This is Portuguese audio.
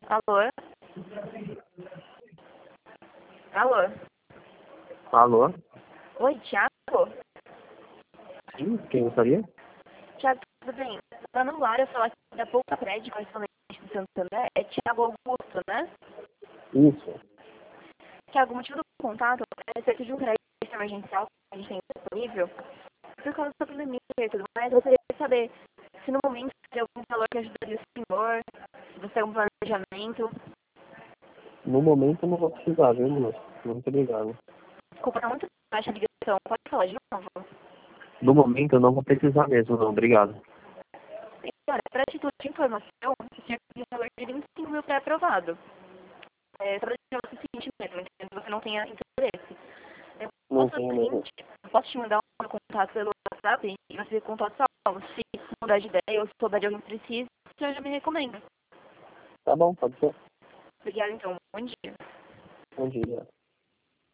Alô? Alô? Alô? Oi, Thiago? Sim, quem gostaria? Thiago, tudo bem? Meu nome é Laura, eu falo aqui da Pouca Prédio, correspondente do Santander. É Thiago Augusto, né? Isso. Thiago, o motivo do contato é respeito de um crédito emergencial que a gente tem disponível. Por causa da pandemia e tudo mais, eu gostaria de saber se no momento tem algum valor que ajudaria o senhor, se você tem algum planejamento. No momento eu não vou precisar, viu, moço? Muito obrigado. Desculpa, tá muito baixa a ligação. Pode falar de novo? No momento eu não vou precisar mesmo, não. Obrigado. Senhora, para título de informação, o senhor tem um valor de 25 mil pré-aprovado. Só para dizer o seguinte mesmo, entendo que você não tenha interesse. Não Posso fazer tenho o mesmo. seguinte, eu posso te mandar um contato pelo WhatsApp e você contato salvo. Se mudar de ideia ou se souber de alguém que precisa, o senhor já me recomenda. Tá bom, pode ser. Obrigada, então. Bom dia. Bom dia.